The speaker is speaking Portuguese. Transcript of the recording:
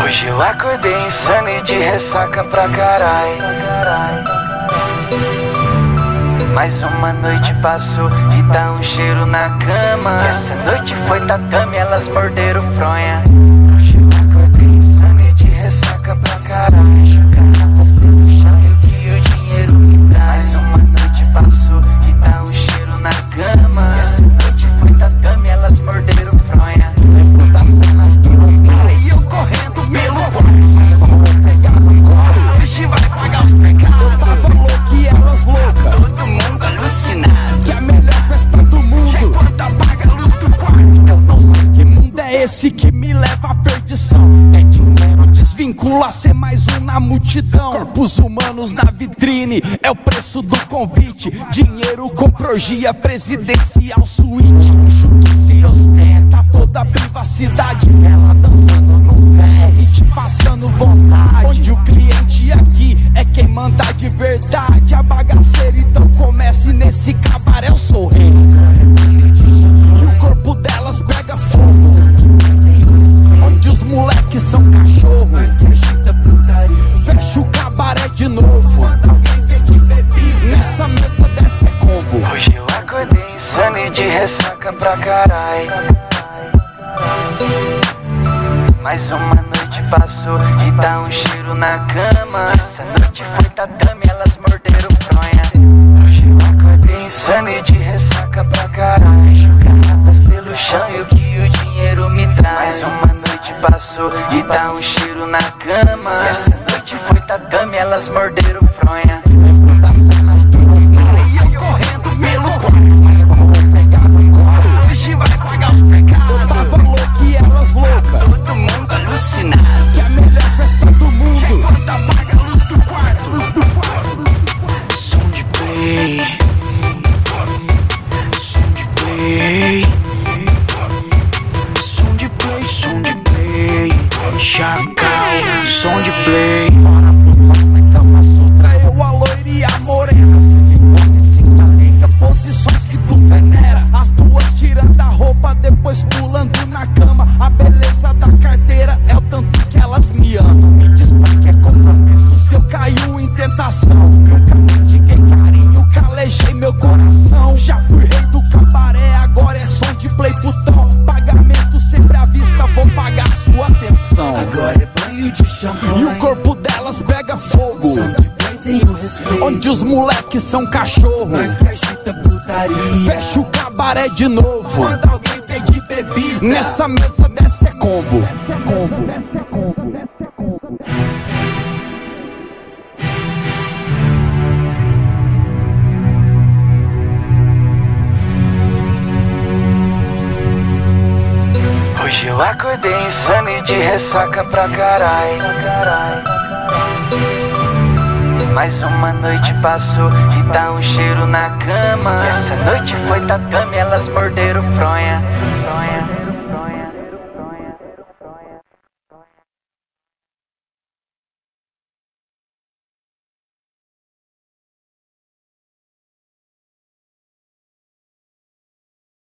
Hoje eu acordei insano e de ressaca pra carai. Mais uma noite passou e tá um cheiro na cama. Essa noite foi tatame, elas morderam fronha. Hoje eu acordei insano e de ressaca pra caralho. Garrafas pelo chão e o que o dinheiro me traz. Mais uma noite passou e tá um cheiro na cama. Essa noite foi tatame, elas morderam fronha. Lembro das cenas do hospital e eu correndo pelo quarto. Mas como eu pegar no colo, hoje vai pagar os pecados. Eu tava louco e elas loucas, todo mundo alucinado, que é a melhor festa do mundo enquanto apaga a luz do quarto. Eu não sei que mundo é esse que me leva à perdição. É dinheiro, desvincula, ser mais um na multidão. Corpos humanos na vitrine, é o preço do convite. Dinheiro com orgia presidencial suíte. Luxo que se ostenta toda a privacidade. Ela dançando no ferry, te passando vontade. Onde o cliente aqui é quem manda de verdade. A bagaceira então comece nesse cabaré, eu sou o rei. E o corpo delas pega fogo, onde os moleques são cachorros. Fecha o cabaré de novo, nessa mesa desce combo. Hoje eu acordei insano e de ressaca pra carai. Mais uma noite passou e tá um cheiro na cama. Essa noite foi tatame, elas morderam fronha. Hoje eu acordei insano e de ressaca pra caralho. Garrafas pelo chão e o que o dinheiro me traz. Mais uma noite passou e tá um cheiro na cama. Essa noite foi tatame, elas morderam fronha. Lembro das cenas do hospital e eu correndo pelo quarto. Mas como eu pegar no colo, hoje vai pagar os pecados. Eu tava louco e elas loucas, todo mundo alucinado, que é a melhor festa do mundo enquanto apaga a luz do quarto. Som de play, som de play, som de play, som de play, Chacal, som de play. Bora pro Kama Sutra, eu, a loira e a morena. Silicone, cinta liga, posições que tu venera. As duas tirando a roupa, depois pulando na cama. A beleza da carteira é o tanto que elas me amam. Me diz pra que é compromisso se eu caiu em tentação. Nunca pratiquei carinho, calejei meu coração. Já fui rei do cabaré, agora é som de play putão. Pagamento sempre à vista, vou pagar sua atenção. Agora é banho de shampoo e o corpo delas pega fogo, onde os moleques são cachorros. Nós que agita putaria, fecha o cabaré de novo, quando alguém pedir bebida, nessa mesa desce combo. Hoje eu acordei insano e de ressaca pra carai. Mais uma noite passou e tá um cheiro na cama. Essa noite foi tatame, elas morderam fronha.